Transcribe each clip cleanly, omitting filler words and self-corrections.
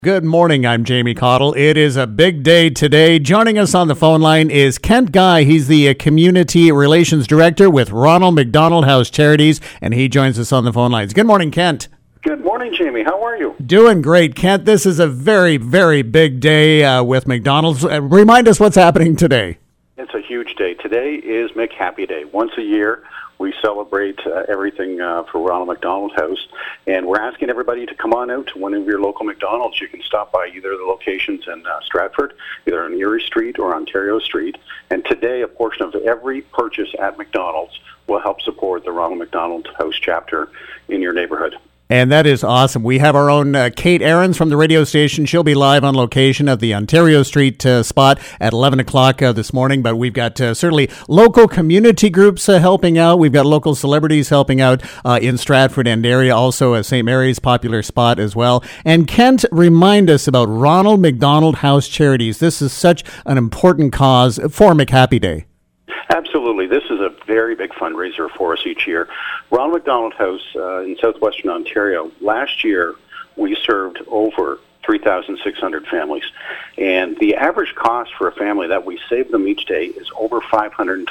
Good morning, I'm Jamie Cottle. It is a big day today. Joining us on the phone line is Kent Guy. He's the Community Relations Director with Ronald McDonald House Charities, and he joins us on the phone lines. Good morning, Kent. Good morning, Jamie. How are you? Doing great, Kent. This is a very, very big day with McDonald's. Remind us what's happening today. It's a huge day. Today is McHappy Day. Once a year, we celebrate everything for Ronald McDonald House, and we're asking everybody to come on out to one of your local McDonald's. You can stop by either of the locations in Stratford, either on Erie Street or Ontario Street, and today a portion of every purchase at McDonald's will help support the Ronald McDonald House chapter in your neighborhood. And that is awesome. We have our own Kate Ahrens from the radio station. She'll be live on location at the Ontario Street spot at 11 o'clock this morning. But we've got certainly local community groups helping out. We've got local celebrities helping out in Stratford and area, also a St. Mary's popular spot as well. And Kent, remind us about Ronald McDonald House Charities. This is such an important cause for McHappy Day. Absolutely. This is a very big fundraiser for us each year. Ronald McDonald House in southwestern Ontario, last year we served over 3,600 families. And the average cost for a family that we save them each day is over $520,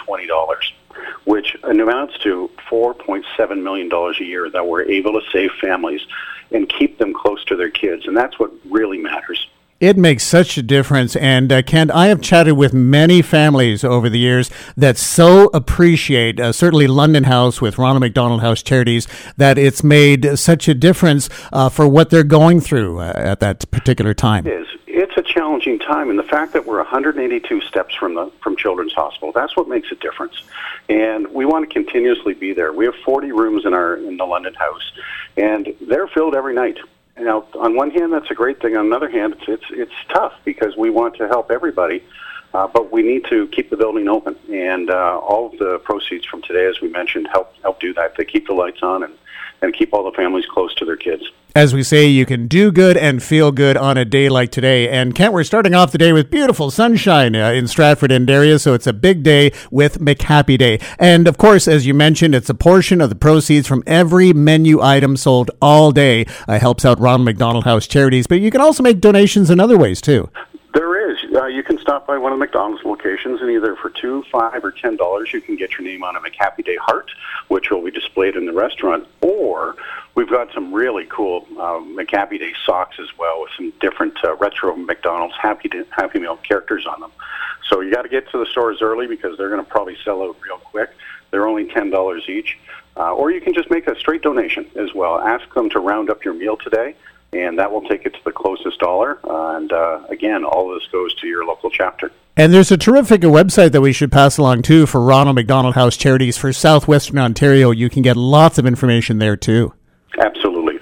which amounts to $4.7 million a year that we're able to save families and keep them close to their kids. And that's what really matters. It makes such a difference. And Kent, I have chatted with many families over the years that so appreciate, certainly London House with Ronald McDonald House Charities, that it's made such a difference for what they're going through at that particular time. It is. It's a challenging time, and the fact that we're 182 steps from Children's Hospital, that's what makes a difference. And we want to continuously be there. We have 40 rooms in the London House, and they're filled every night. Now, on one hand, that's a great thing. On the other hand, it's tough because we want to help everybody, but we need to keep the building open. And all of the proceeds from today, as we mentioned, help do that. They keep the lights on and keep all the families close to their kids. As we say, you can do good and feel good on a day like today. And Kent, we're starting off the day with beautiful sunshine in Stratford and area, so it's a big day with McHappy Day. And of course, as you mentioned, it's a portion of the proceeds from every menu item sold all day helps out Ronald McDonald House Charities. But you can also make donations in other ways, too. There is. You can stop by one of the McDonald's locations, and either for $2, $5, or $10, you can get your name on a McHappy Day heart, which will be displayed in the restaurant. Or we've got some really cool McHappy Day socks as well, with some different retro McDonald's Happy Meal characters on them. So you got to get to the stores early because they're going to probably sell out real quick. They're only $10 each. Or you can just make a straight donation as well. Ask them to round up your meal today, and that will take it to the closest dollar. And again, all of this goes to your local chapter. And there's a terrific website that we should pass along, too, for Ronald McDonald House Charities for southwestern Ontario. You can get lots of information there, too. Absolutely.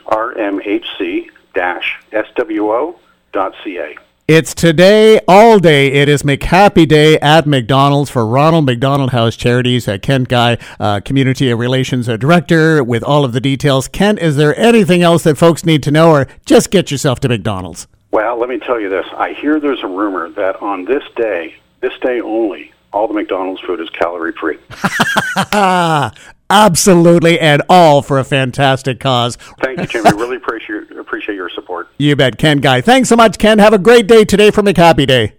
rmhc-swo.ca. It's today, all day. It is McHappy Day at McDonald's for Ronald McDonald House Charities. Kent Guy, Community Relations Director, with all of the details. Kent, is there anything else that folks need to know, or just get yourself to McDonald's? Well, let me tell you this. I hear there's a rumor that on this day only, all the McDonald's food is calorie-free. Absolutely, and all for a fantastic cause. Thank you, Jimmy. Really appreciate your support. You bet, Ken Guy. Thanks so much, Ken. Have a great day today for McHappy Day.